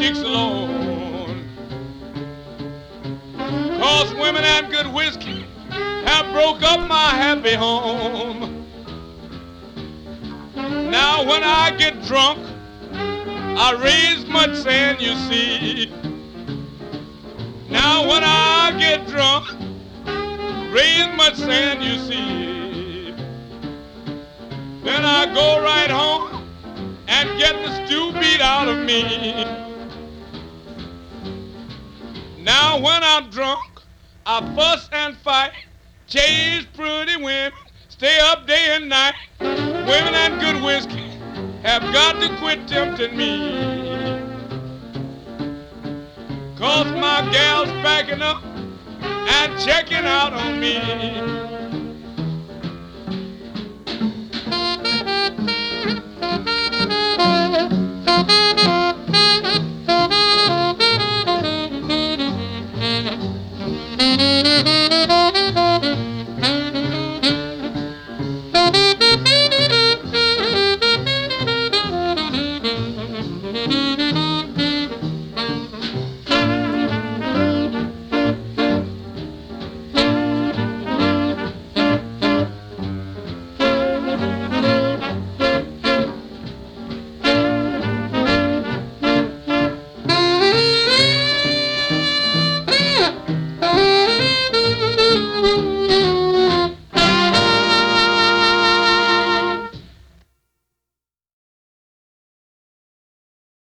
chicks alone. 'Cause women and good whiskey have broke up my happy home. Now when I get drunk, I raise much sand, you see. Now when I get drunk, raise much sand, you see. Then I go right home and get the stew beat out of me. Now when I'm drunk, I fuss and fight, chase pretty women, stay up day and night. Women and good whiskey have got to quit tempting me. 'Cause my gal's backing up and checking out on me.